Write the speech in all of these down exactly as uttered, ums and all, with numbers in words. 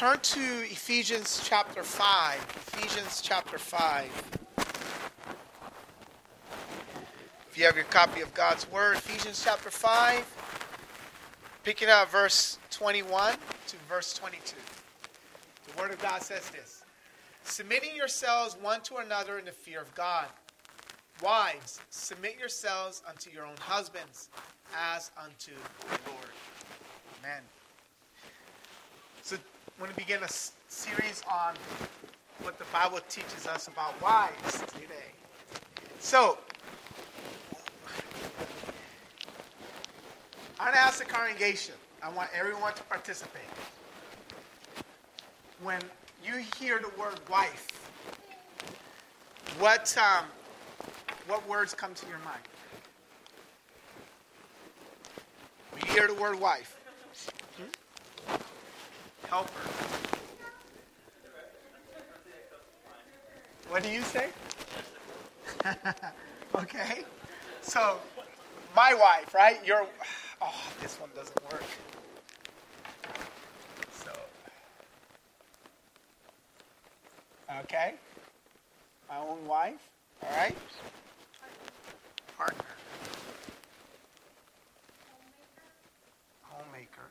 turn to Ephesians chapter five. Ephesians chapter five. If you have your copy of God's Word, Ephesians chapter five, picking up verse twenty-one to verse twenty-two. The Word of God says this: submitting yourselves one to another in the fear of God. Wives, submit yourselves unto your own husbands, as unto the Lord. Amen. So, I want to begin a s- series on what the Bible teaches us about wives today. So, I'm going to ask the congregation. I want everyone to participate. When you hear the word wife, what um, what words come to your mind? When you hear the word wife, hmm? Helper. What do you say? Okay. So, my wife, right? Your oh, this one doesn't work. So, okay. My own wife. All right. Partner. Homemaker.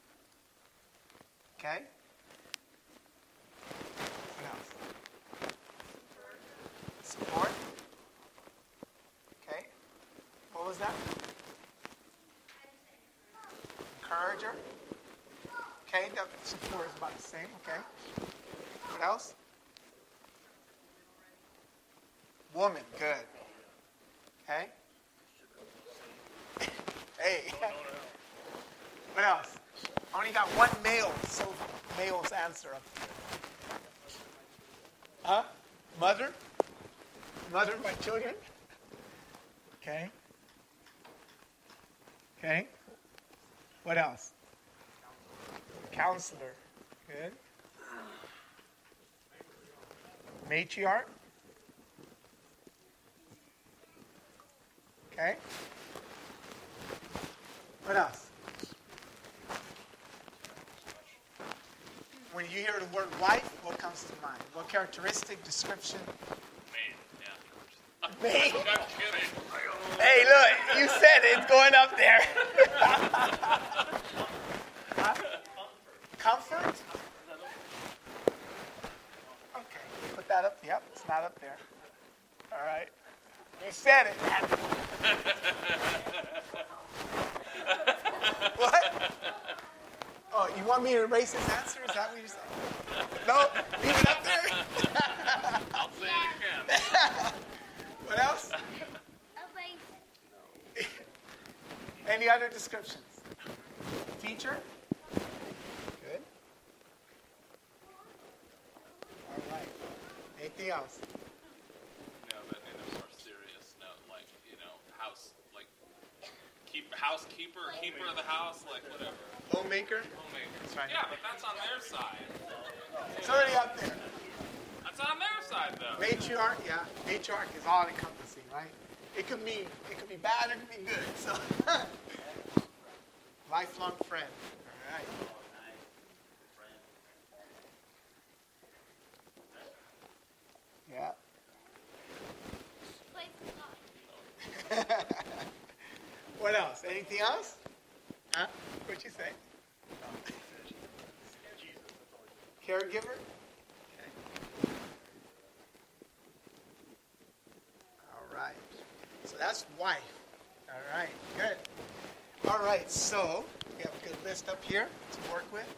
Okay. What else? Support. Okay. What was that? Encourager. Okay, that support is about the same. Okay. What else? Woman. Good. Okay. Hey. What else? I only got one male, so male's answer up here. Huh? Mother? Mother of my children? Okay. Okay. What else? Counselor. Good. Matriarch. Okay. What else? When you hear the word wife, what comes to mind? What characteristic, description? Maid, yeah. Maid? I'm kidding. Hey, look, you said it. It's going up there. Huh? Comfort? Okay, put that up. Yep, it's not up there. All right. You said it. What? Oh, you want me to erase his answer? Is that what you're saying? No, leave it up there. I'll say it again. What else? Any other descriptions? Teacher? Good. All right. Anything else? No, but in a more serious note, like, you know, house, like, keep housekeeper, keeper of the house, like, whatever. Homemaker? Homemaker. That's right. Yeah, but that's on their side. It's already up there. That's on their side, though. Matriarch, yeah. Matriarch is all encompassing, right? It could mean, it could be bad or it could be good. So, lifelong friend. All right. Yeah. What else? Anything else? Huh? What'd you say? Caregiver? Okay. All right. So that's wife. All right. Good. All right. So we have a good list up here to work with.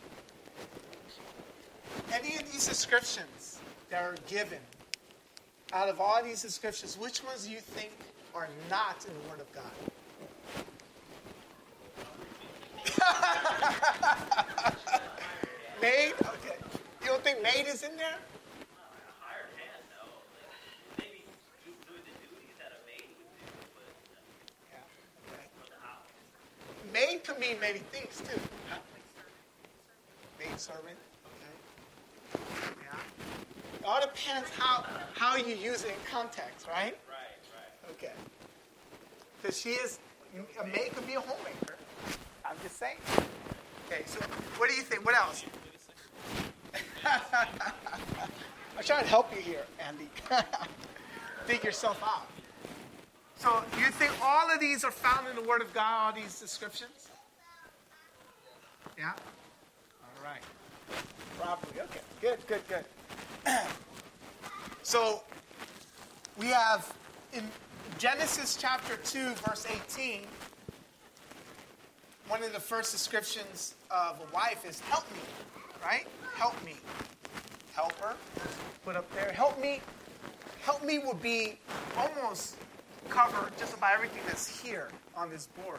Any of these descriptions that are given, out of all these descriptions, which ones do you think are not in the Word of God? Maid? Okay. You don't think maid is in there? Hired hand, no. Like, maybe do, do the duties that a maid would do, but Yeah. Okay. for the house. Maid could mean many things too. Maid servant. Okay. Yeah. It all depends how how you use it in context, right? Right, right. Okay. Because she is a maid could be a homemaker. I'm just saying. Okay. So what do you think? What else? I'm trying to help you here, Andy. Think yourself out. So you think all of these are found in the Word of God, all these descriptions? Yeah? All right. Probably. Okay. Good, good, good. So we have in Genesis chapter two, verse eighteen, one of the first descriptions of a wife is help me, right? Help me. Helper. Put up there. Help me. Help me will be almost cover just about everything that's here on this board.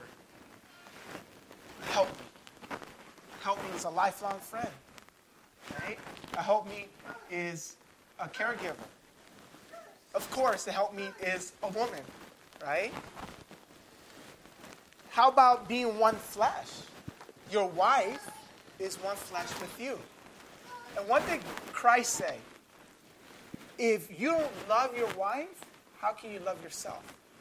Help me. Help me is a lifelong friend. Right? A help me is a caregiver. Of course, the help me is a woman. Right? How about being one flesh? Your wife is one flesh with you. And what did Christ say? If you don't love your wife, how can you love yourself?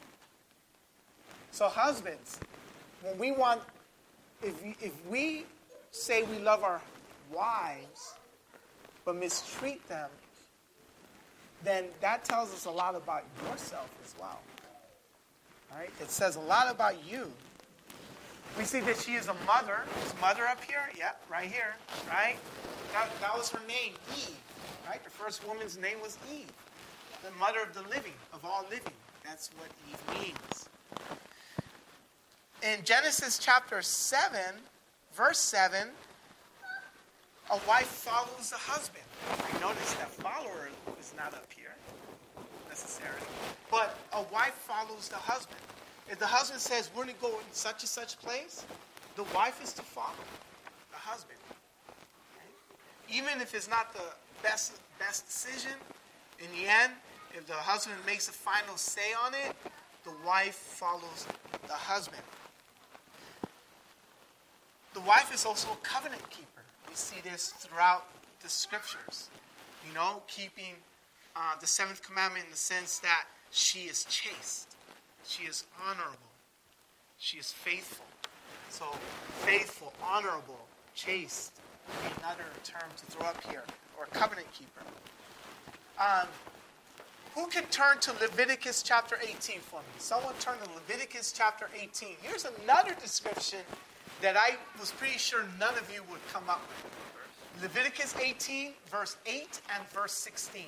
So husbands, when we want, if we, if we say we love our wives, but mistreat them, then that tells us a lot about yourself as well. All right? It says a lot about you. We see that she is a mother. Is mother up here? Yeah, right here. Right? That, that was her name, Eve. Right? The first woman's name was Eve. The mother of the living, of all living. That's what Eve means. In Genesis chapter seven, verse seven, a wife follows the husband. I notice that follower is not up here necessarily. But a wife follows the husband. If the husband says, we're going to go in such and such place, the wife is to follow the husband. Okay? Even if it's not the best, best decision, in the end, if the husband makes a final say on it, the wife follows the husband. The wife is also a covenant keeper. We see this throughout the scriptures. You know, keeping uh, the seventh commandment in the sense that she is chaste. She is honorable. She is faithful. So, faithful, honorable, chaste. Another term to throw up here. Or covenant keeper. Um, who can turn to Leviticus chapter eighteen for me? Someone turn to Leviticus chapter eighteen. Here's another description that I was pretty sure none of you would come up with. Leviticus eighteen, verse eight and verse sixteen.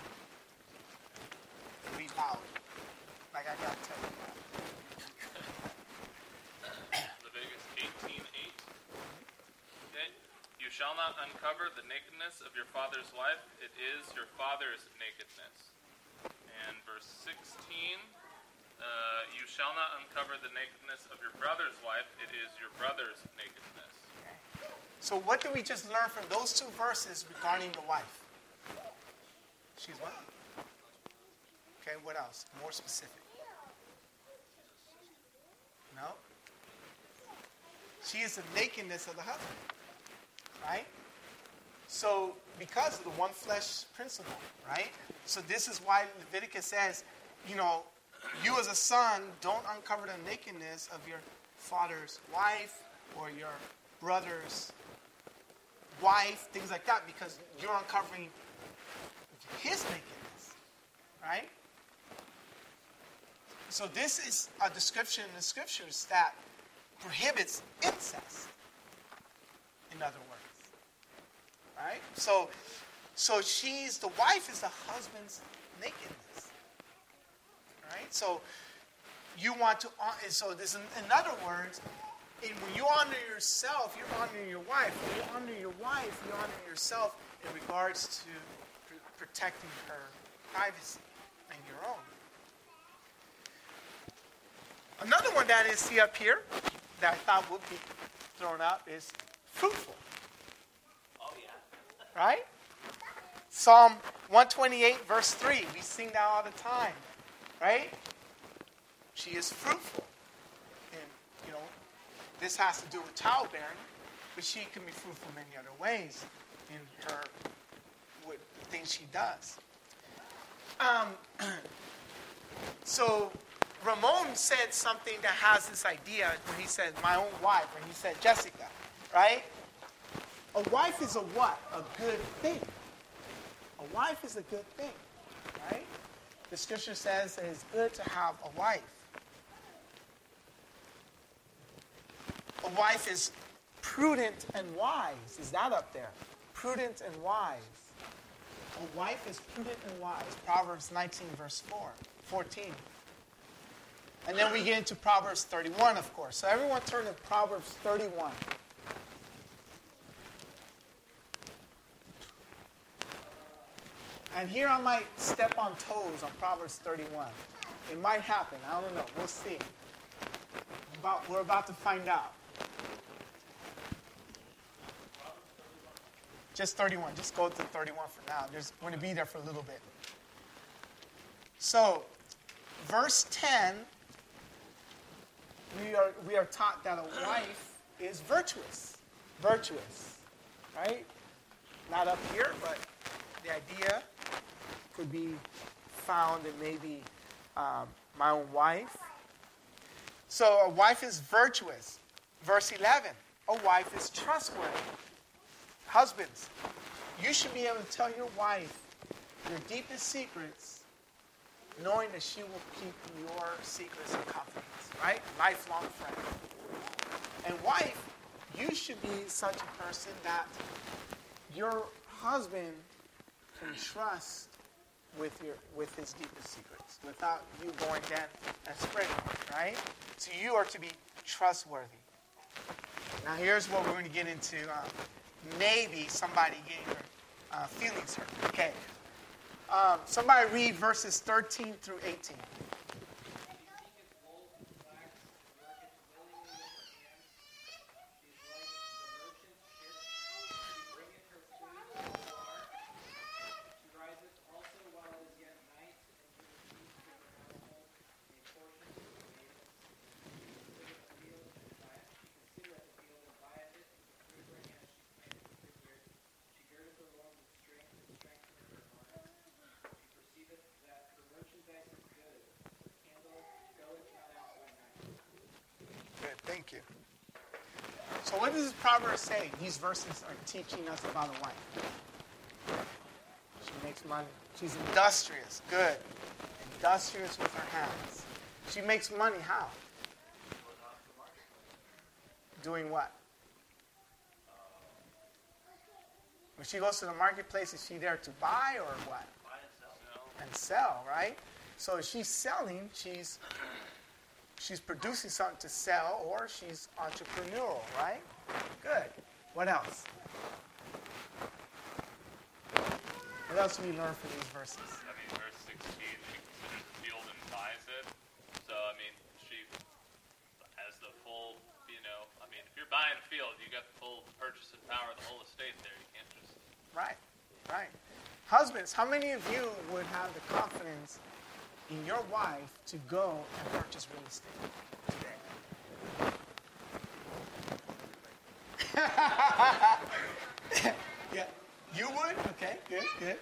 Read loud. Like I gotta tell you that. Leviticus eighteen eight. Okay. You shall not uncover the nakedness of your father's wife. It is your father's nakedness. And verse sixteen. Uh, you shall not uncover the nakedness of your brother's wife. It is your brother's nakedness. Okay. So what did we just learn from those two verses regarding the wife? She's what? Okay, what else? More specific. No? She is the nakedness of the husband. Right? So, because of the one flesh principle, right? So this is why Leviticus says, you know, you as a son, don't uncover the nakedness of your father's wife or your brother's wife, things like that, because you're uncovering his nakedness, right? So this is a description in the scriptures that prohibits incest, in other words, right? So, so she's, the wife is the husband's nakedness. Right? So you want to, so this, in other words, in, when you honor yourself, you're honoring your wife. When you honor your wife, you honor yourself in regards to pr- protecting her privacy and your own. Another one that is see up here that I thought would be thrown out is fruitful. Oh, yeah. Right? Psalm one twenty-eight, verse three. We sing that all the time. Right? She is fruitful. And, you know, this has to do with childbearing, but she can be fruitful in many other ways in her, with the things she does. Um, so, Ramon said something that has this idea when he said, my own wife, when he said Jessica, right? A wife is a what? A good thing. A A wife is a good thing, right? The scripture says that it's good to have a wife. A wife is prudent and wise. Is that up there? Prudent and wise. A wife is prudent and wise. Proverbs nineteen, verse four, fourteen. And then we get into Proverbs thirty-one, of course. So everyone turn to Proverbs thirty-one. And here I might step on toes on Proverbs thirty-one. It might happen. I don't know. We'll see. About, we're about to find out. Just thirty-one. Just go to thirty-one for now. There's going to be there for a little bit. So, verse ten, we are we are taught that a wife is virtuous. Virtuous. Right? Not up here, but the idea could be found in maybe um, my own wife. So a wife is virtuous. Verse eleven, a wife is trustworthy. Husbands, you should be able to tell your wife your deepest secrets, knowing that she will keep your secrets in confidence, right? Lifelong friend. And wife, you should be such a person that your husband can trust with your with his deepest secrets without you going then and spreading it, right? So you are to be trustworthy. Now here's what we're going to get into. Uh, maybe somebody getting their uh, feelings hurt. Okay. Um, somebody read verses thirteen through eighteen. Thank you. So what does this proverb say? These verses are teaching us about a wife. She makes money. She's industrious. Good. Industrious with her hands. She makes money how? Doing what? When she goes to the marketplace, is she there to buy or what? Buy and sell. And sell, right? So if she's selling, she's she's producing something to sell, or she's entrepreneurial, right? Good. What else? What else do we learn from these verses? I mean, verse sixteen, she considers the field and buys it. So, I mean, she has the full, you know, I mean, if you're buying a field, you got the full purchasing power of the whole estate there. You can't just... Right, right. Husbands, how many of you would have the confidence in your wife to go and purchase real estate today? Yeah, you would? Okay, good, good.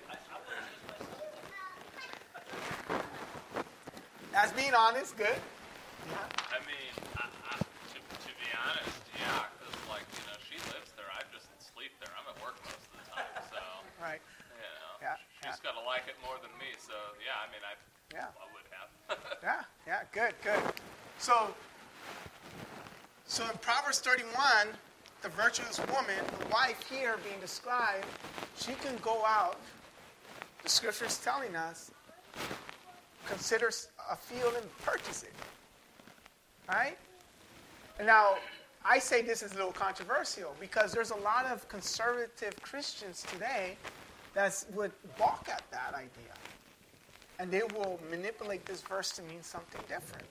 That's being honest, good. Yeah. I mean, I, I, to, to be honest, yeah, because, like, you know, she lives there. I just sleep there. I'm at work most of the time, so, Right. you know, Yeah, she's got to like it more than me, so, yeah, I mean, I, Yeah. I would have. Yeah, yeah, good, good. So, so in Proverbs thirty-one, the virtuous woman, the wife here being described, she can go out, the scripture is telling us, consider a field and purchase it. Right? And now, I say this is a little controversial because there's a lot of conservative Christians today that would balk at that idea. And they will manipulate this verse to mean something different.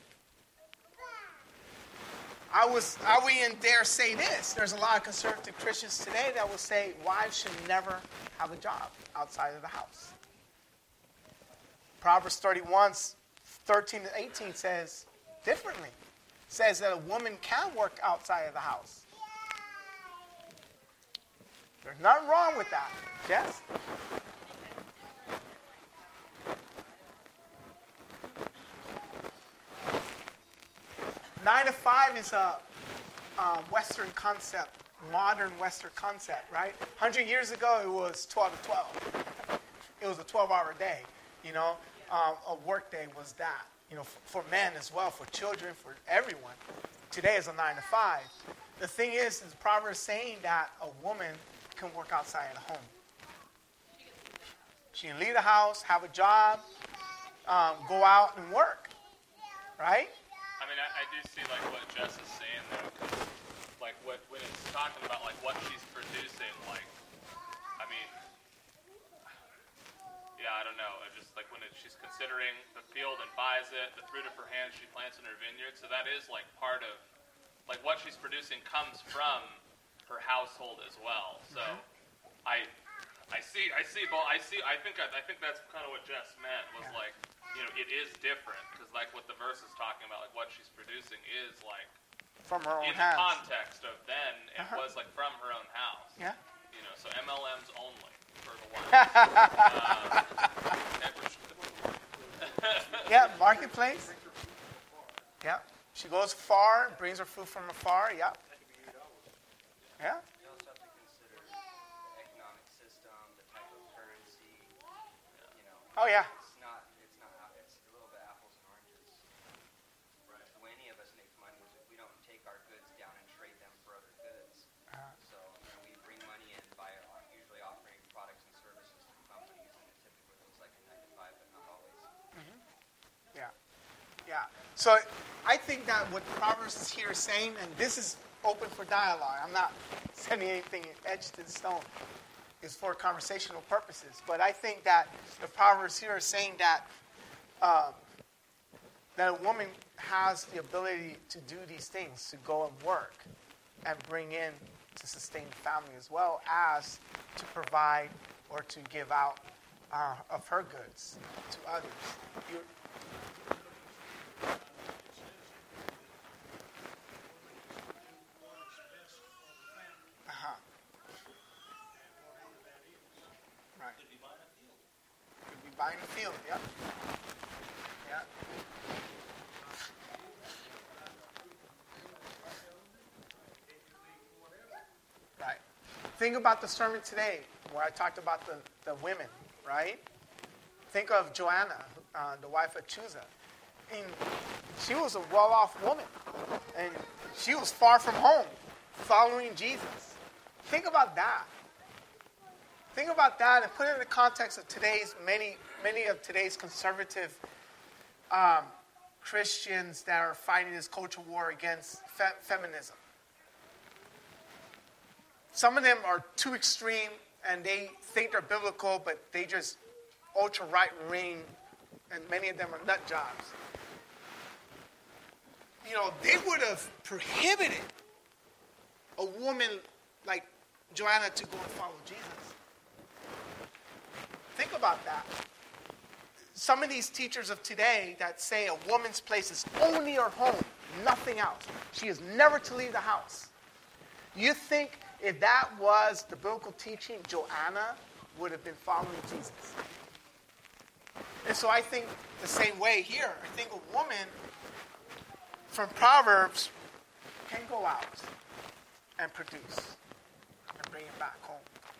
I was, I would even dare say this. There's a lot of conservative Christians today that will say wives should never have a job outside of the house. Proverbs thirty-one, thirteen to eighteen says differently. It says that a woman can work outside of the house. There's nothing wrong with that. Yes? Nine to five is a, a Western concept, modern Western concept, right? one hundred years ago, it was twelve to twelve. it was a twelve-hour day. You know, um, a work day was that. You know, f- for men as well, for children, for everyone. Today is a nine to five. The thing is, is Proverbs saying that a woman can work outside at home. She can leave the house, have a job, um, go out and work, right? I mean, I, I do see like what Jess is saying though, because like what when it's talking about like what she's producing, like, I mean, yeah, I don't know. It just like when it, she's considering the field and buys it, the fruit of her hands she plants in her vineyard. So that is like part of like what she's producing comes from her household as well. So mm-hmm. I. I see. I see. Well, I see. I think. I, I think that's kind of what Jess meant. Was yeah. like, you know, it is different because, like, what the verse is talking about, like, what she's producing is like from her own in house. the context of then, it uh-huh. was like from her own house. Yeah. You know, so M L Ms only for the one. uh, yeah, marketplace. Yeah, she goes far, brings her food from afar. Yeah. Yeah. Oh yeah. It's not. It's not. It's a little bit apples and oranges. Right. The way any of us make money is if we don't take our goods down and trade them for other goods. Uh-huh. So you know, we bring money in by usually offering products and services to companies, and it typically looks like a nine to five, but not always. Mm-hmm. Yeah. Yeah. So I think that what Proverbs is here saying, and this is open for dialogue. I'm not sending anything etched in stone. Is for conversational purposes. But I think that the Proverbs here are saying that uh, that a woman has the ability to do these things, to go and work and bring in to sustain the family as well as to provide or to give out uh, of her goods to others. You're, Buying a field, yeah. Yeah. Right. Think about the sermon today where I talked about the, the women, right? Think of Joanna, uh, the wife of Chusa. And she was a well-off woman. And she was far from home, following Jesus. Think about that. Think about that and put it in the context of today's many, many of today's conservative um, Christians that are fighting this culture war against fe- feminism. Some of them are too extreme and they think they're biblical, but they just ultra right wing, and many of them are nut jobs. You know, they would have prohibited a woman like Joanna to go and follow Jesus. Think about that. Some of these teachers of today that say a woman's place is only her home, nothing else. She is never to leave the house. You think if that was the biblical teaching, Joanna would have been following Jesus? And so I think the same way here. I think a woman from Proverbs can go out and produce and bring it back home.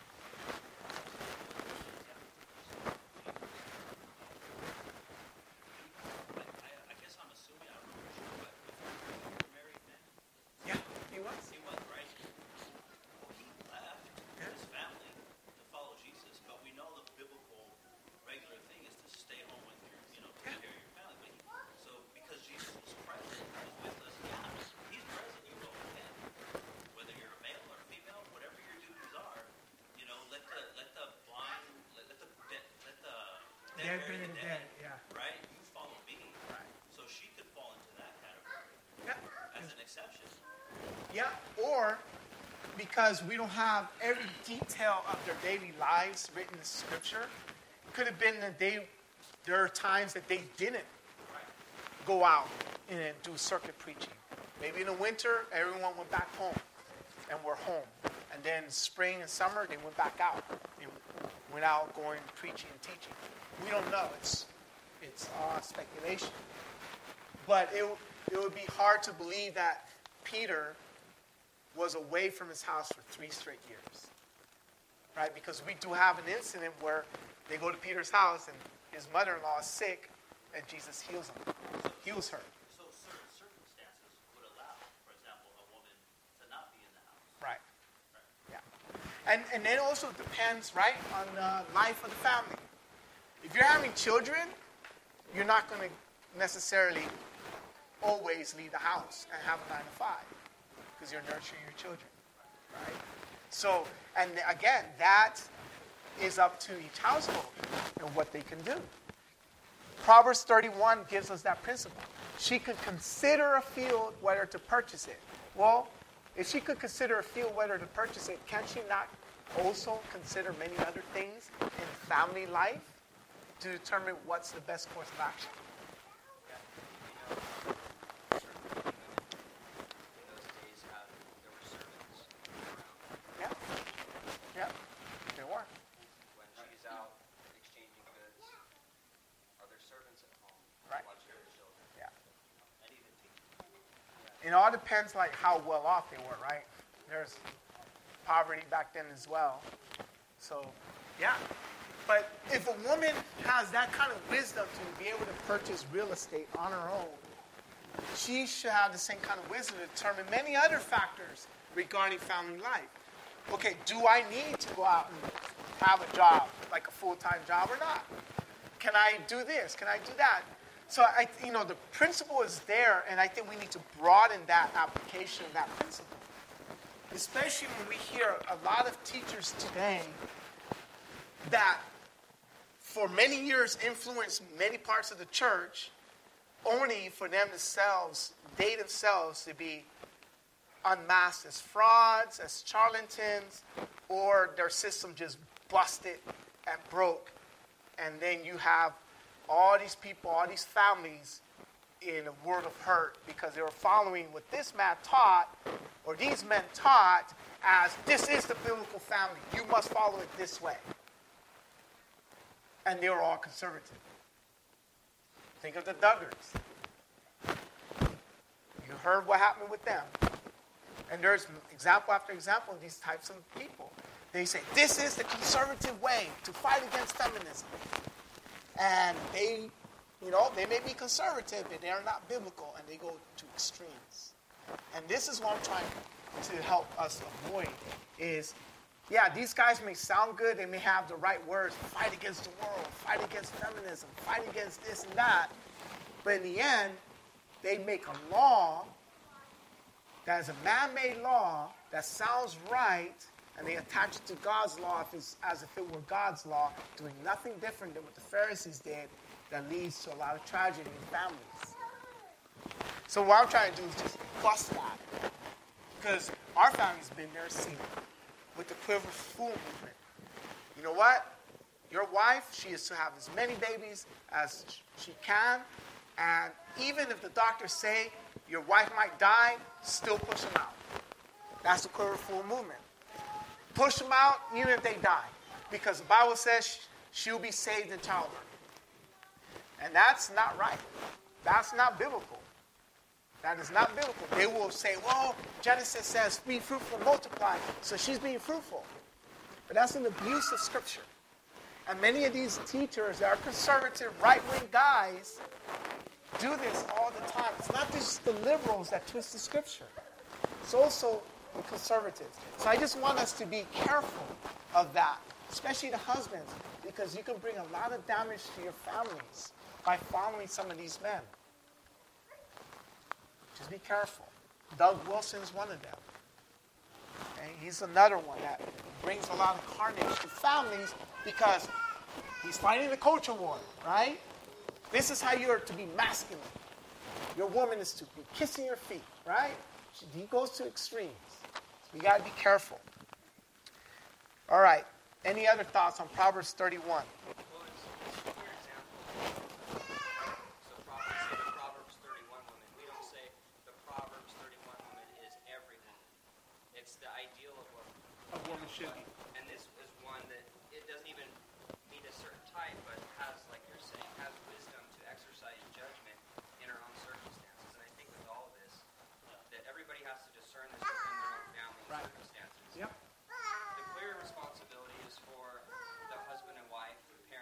Dead, dead, dead, dead, yeah. Right? You follow me. Right. So she could fall into that category. Yeah. As an exception. Yeah, or because we don't have every detail of their daily lives written in Scripture, it could have been that they, there are times that they didn't go out and do circuit preaching. Maybe in the winter, everyone went back home and were home. And then spring and summer, they went back out. They went out going preaching and teaching. We don't know. It's it's uh, speculation. But it, it would be hard to believe that Peter was away from his house for three straight years. Right? Because we do have an incident where They go to Peter's house, and his mother-in-law is sick, and Jesus heals him, heals her. So certain circumstances would allow, for example, a woman to not be in the house. Right. Yeah. And and it also depends, right, on the life of the family. If you're having children, you're not going to necessarily always leave the house and have a nine to five because you're nurturing your children, right? So, and again, that is up to each household and what they can do. Proverbs thirty-one gives us that principle. She could consider a field whether to purchase it. Well, if she could consider a field whether to purchase it, can she not also consider many other things in family life to determine what's the best course of action? Yeah. Yeah. There were. When she's out exchanging goods, are there servants at home? Right. Watch their children. Yeah. And even people. It all depends like how well off they were, right? There's poverty back then as well. So, yeah. But if a woman has that kind of wisdom to be able to purchase real estate on her own, she should have the same kind of wisdom to determine many other factors regarding family life. Okay, do I need to go out and have a job, like a full-time job or not? Can I do this? Can I do that? So, I, you know, the principle is there, and I think we need to broaden that application of that principle. Especially when we hear a lot of teachers today that for many years influenced many parts of the church only for them themselves, they themselves to be unmasked as frauds, as charlatans, or their system just busted and broke. And then you have all these people, all these families in a world of hurt because they were following what this man taught or these men taught as this is the biblical family. You must follow it this way. And they were all conservative. Think of the Duggars. You heard what happened with them. And there's example after example of these types of people. They say, this is the conservative way to fight against feminism. And they, you know, they may be conservative, but they are not biblical, and they go to extremes. And this is what I'm trying to help us avoid is, yeah, these guys may sound good. They may have the right words, fight against the world, fight against feminism, fight against this and that. But in the end, they make a law that is a man-made law that sounds right, and they attach it to God's law as if it were God's law, doing nothing different than what the Pharisees did that leads to a lot of tragedy in families. So what I'm trying to do is just bust that. Because our family's been there, seen it, with the Quiver Fool movement. You know what? Your wife, she is to have as many babies as she can, and even if the doctors say your wife might die, still push them out. That's the Quiver Fool movement. Push them out even if they die, because the Bible says she'll be saved in childbirth. And that's not right. That's not biblical. That is not biblical. They will say, well, Genesis says, be fruitful and multiply, so she's being fruitful. But that's an abuse of Scripture. And many of these teachers that are conservative, right-wing guys do this all the time. It's not just the liberals that twist the Scripture. It's also the conservatives. So I just want us to be careful of that, especially the husbands, because you can bring a lot of damage to your families by following some of these men. Just be careful. Doug Wilson's one of them. Okay? He's another one that brings a lot of carnage to families because he's fighting the culture war, right? This is how you're to be masculine. Your woman is to be kissing your feet, right? He goes to extremes. So you got to be careful. All right. Any other thoughts on Proverbs thirty-one? Should be. And this is one that it doesn't even mean a certain type, but has, like you're saying, has wisdom to exercise judgment in her own circumstances. And I think with all of this, that everybody has to discern this within their own family Right. circumstances. Yep. The clear responsibility is for the husband and wife, the parents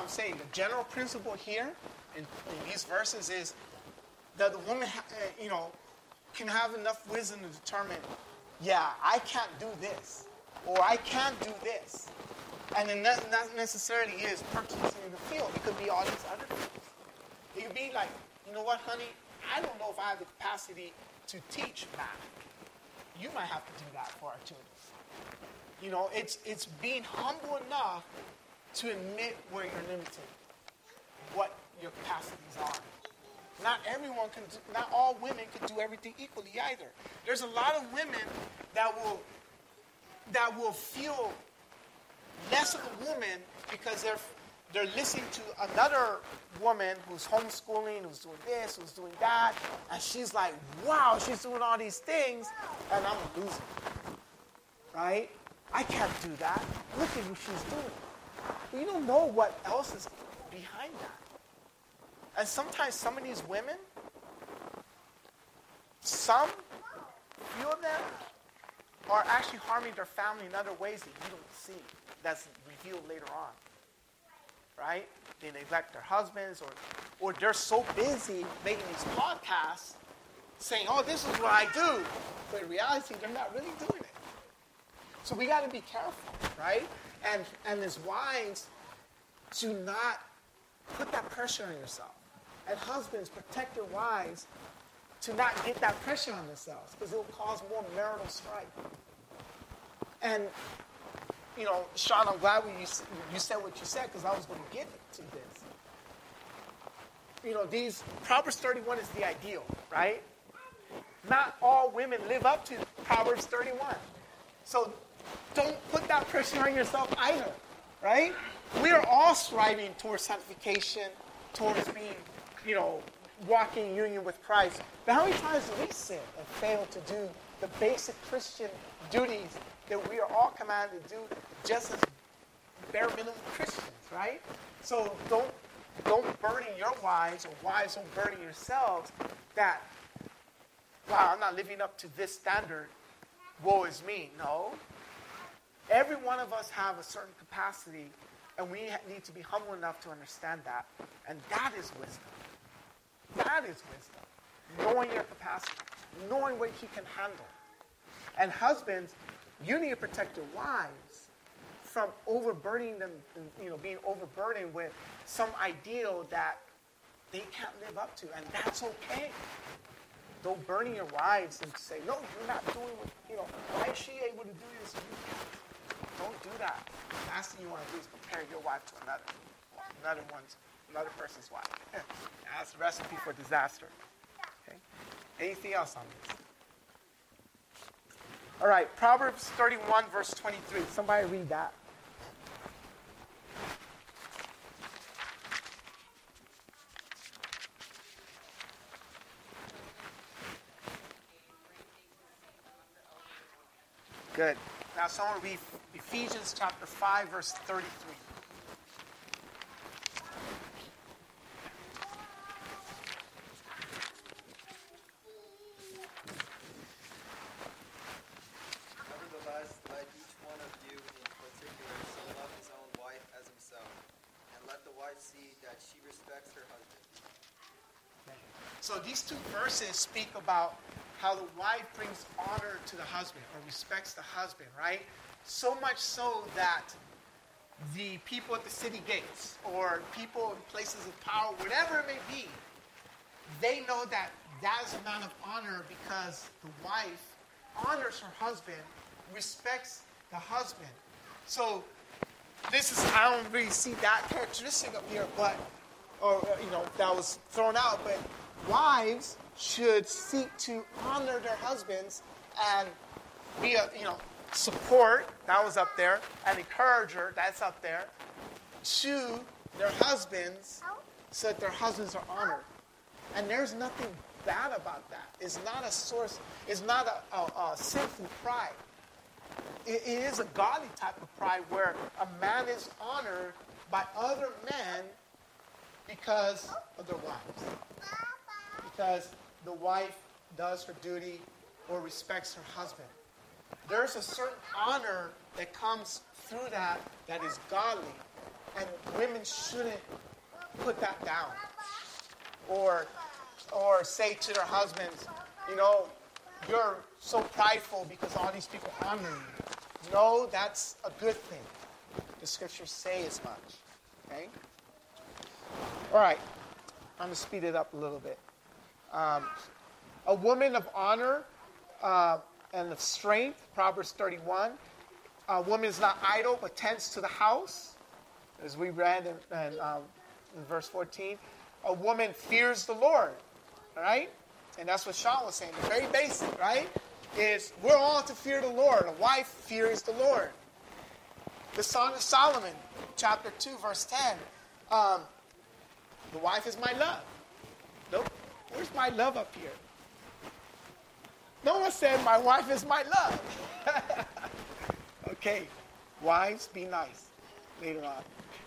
I'm saying. The general principle here in, in these verses is that the woman, ha- uh, you know, can have enough wisdom to determine, yeah, I can't do this, or I can't do this. And then that not necessarily is purchasing the field. It could be all these other things. It could be like, you know what, honey, I don't know if I have the capacity to teach math. You might have to do that for our children. You know, it's it's being humble enough to admit where you're limited, what your capacities are. Not everyone can do, not all women can do everything equally either. There's a lot of women that will that will feel less of a woman because they're they're listening to another woman who's homeschooling, who's doing this, who's doing that, and she's like, wow, she's doing all these things, and I'm a loser. Right? I can't do that. Look at what she's doing. But you don't know what else is behind that. And sometimes some of these women, some, few of them, are actually harming their family in other ways that you don't see. That's revealed later on. Right? They neglect their husbands, or, or they're so busy making these podcasts saying, oh, this is what I do. But in reality, they're not really doing it. So we got to be careful, right? And and as wives, to not put that pressure on yourself. And husbands, protect your wives to not get that pressure on themselves, because it will cause more marital strife. And, you know, Sean, I'm glad you, you said what you said, because I was going to get to this. You know, these, Proverbs thirty-one is the ideal, right? Not all women live up to Proverbs thirty-one. So don't put that pressure on yourself either, right? We are all striving towards sanctification, towards being, you know, walking in union with Christ. But how many times do we sin and fail to do the basic Christian duties that we are all commanded to do just as bare minimum Christians, right? So don't don't burden your wives, or wives don't burden yourselves that, wow, I'm not living up to this standard. Woe is me. No. Every one of us have a certain capacity, and we need to be humble enough to understand that. And that is wisdom. That is wisdom. Knowing your capacity. Knowing what you can handle. And husbands, you need to protect your wives from overburdening them, you know, being overburdened with some ideal that they can't live up to. And that's okay. Don't burden your wives and say, no, you're not doing what, you know, why is she able to do this and you can't? Don't do that. The last thing you want to do is compare your wife to another. Another one's, another person's wife. That's a recipe for disaster. Okay? Anything else on this? All right, Proverbs thirty-one, verse twenty-three. Somebody read that. Good. Now someone read Ephesians chapter five, verse thirty-three. Nevertheless, let each one of you in particular so love his own wife as himself, and let the wife see that she respects her husband. So these two verses speak about how the wife brings honor to the husband, or respects the husband, right? So much so that the people at the city gates, or people in places of power, whatever it may be, they know that that is a man of honor because the wife honors her husband, respects the husband. So this is, I don't really see that characteristic up here, but, or, you know, that was thrown out, but wives should seek to honor their husbands and be a, you know, support, that was up there, and encourager, that's up there, to their husbands so that their husbands are honored. And there's nothing bad about that. It's not a source, it's not a, a, a sinful pride. It, it is a godly type of pride where a man is honored by other men because of their wives. Because the wife does her duty or respects her husband. There's a certain honor that comes through that that is godly. And women shouldn't put that down. Or, or say to their husbands, you know, you're so prideful because all these people honor you. No, that's a good thing. The scriptures say as much. Okay? All right. I'm going to speed it up a little bit. Um, a woman of honor uh, and of strength, Proverbs thirty-one. A woman is not idle, but tends to the house, as we read in, in, um, in verse fourteen. A woman fears the Lord, all right? And that's what Sean was saying. The very basic, right, is we're all to fear the Lord. A wife fears the Lord. The Song of Solomon, chapter two, verse ten. Um, the wife is my love. Nope. Where's my love up here? No one said my wife is my love. Okay. Wives, be nice later on.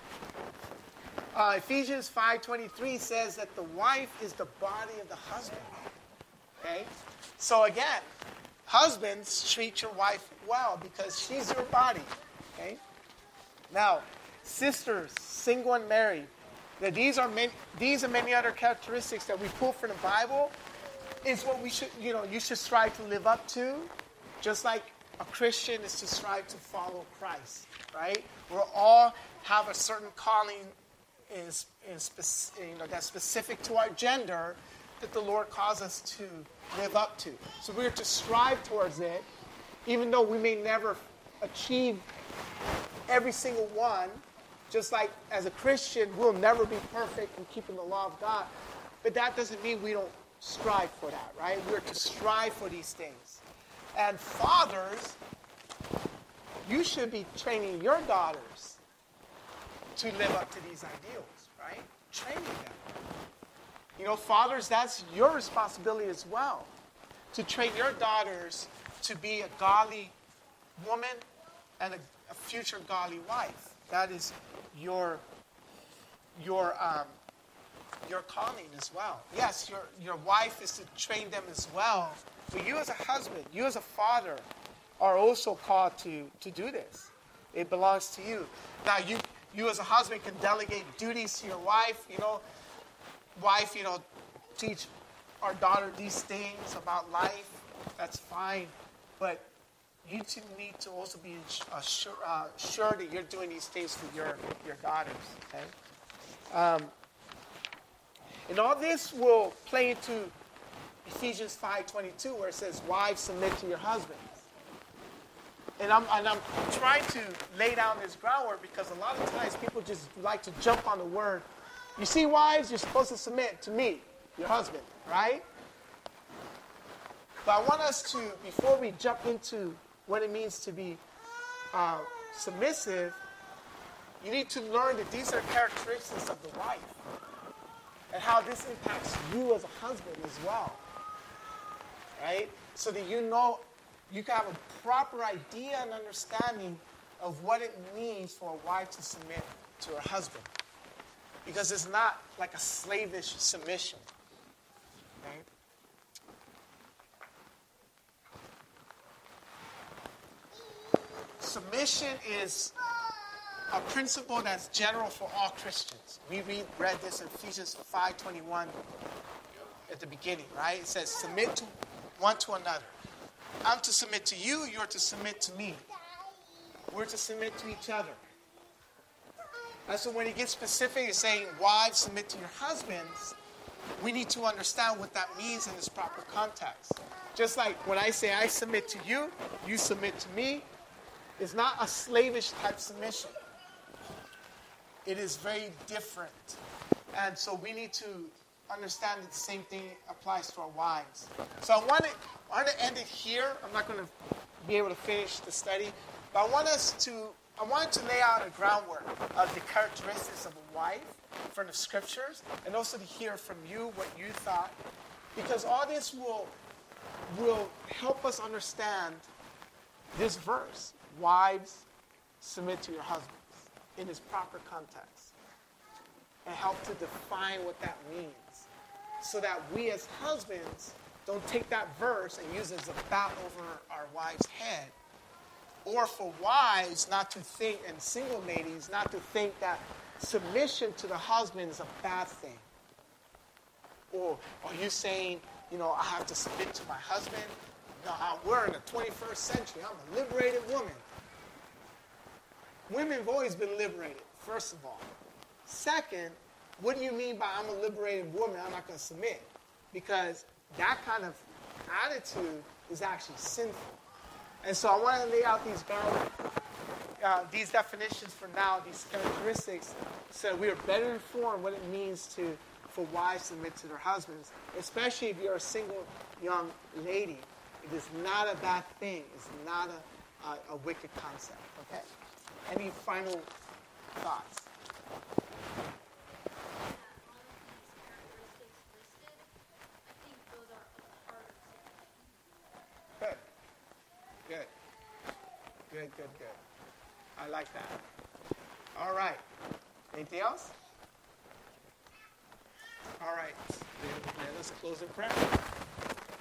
Uh, Ephesians five twenty-three says that the wife is the body of the husband. Okay? So again, husbands, treat your wife well because she's your body. Okay? Now, sisters, single and married, that these are many, these and many other characteristics that we pull from the Bible is what we should, you know, you should strive to live up to, just like a Christian is to strive to follow Christ, right? We all have a certain calling is, is you know, that's specific to our gender that the Lord calls us to live up to. So we're to strive towards it, even though we may never achieve every single one. Just like as a Christian, we'll never be perfect in keeping the law of God. But that doesn't mean we don't strive for that, right? We're to strive for these things. And fathers, you should be training your daughters to live up to these ideals, right? Training them. You know, fathers, that's your responsibility as well. To train your daughters to be a godly woman and a, a future godly wife. That is your your um, your calling as well. Yes, your your wife is to train them as well. But you as a husband, you as a father, are also called to, to do this. It belongs to you. Now, you you as a husband can delegate duties to your wife. You know, wife, you know, teach our daughter these things about life. That's fine. But you two need to also be uh, sure, uh, sure that you're doing these things for your, your daughters. Okay? Um, and all this will play into Ephesians five twenty-two, where it says, wives, submit to your husbands. And I'm, and I'm trying to lay down this groundwork because a lot of times people just like to jump on the word. You see, wives, you're supposed to submit to me, your husband, right? But I want us to, before we jump into what it means to be uh, submissive, you need to learn that these are characteristics of the wife and how this impacts you as a husband as well, right? So that you know, you can have a proper idea and understanding of what it means for a wife to submit to her husband. Because it's not like a slavish submission, right? Submission is a principle that's general for all Christians. We read, read this in Ephesians five twenty-one at the beginning, right? It says, submit to one to another. I'm to submit to you, you're to submit to me. We're to submit to each other. And so when he gets specific, he's saying, wives, submit to your husbands. We need to understand what that means in this proper context. Just like when I say I submit to you, you submit to me, it's not a slavish type submission. It is very different. And so we need to understand that the same thing applies to our wives. So I want to, I want to end it here. I'm not going to be able to finish the study. But I want us to, I wanted to lay out a groundwork of the characteristics of a wife from the scriptures, and also to hear from you what you thought. Because all this will, will help us understand this verse. Wives, submit to your husbands in its proper context. And help to define what that means. So that we as husbands don't take that verse and use it as a bat over our wives' head. Or for wives not to think, and single ladies, not to think that submission to the husband is a bad thing. Or are you saying, you know, I have to submit to my husband? No, we're in the twenty-first century. I'm a liberated woman. Women have always been liberated, first of all. Second, what do you mean by I'm a liberated woman, I'm not going to submit? Because that kind of attitude is actually sinful. And so I want to lay out these boundaries, uh, these definitions for now, these characteristics, so we are better informed what it means to for wives to submit to their husbands, especially if you're a single young lady. It is not a bad thing. It's not a, a, a wicked concept. Okay? Any final thoughts? Good. Good. Good, good, good. I like that. All right. Anything else? All right. Let us close in prayer.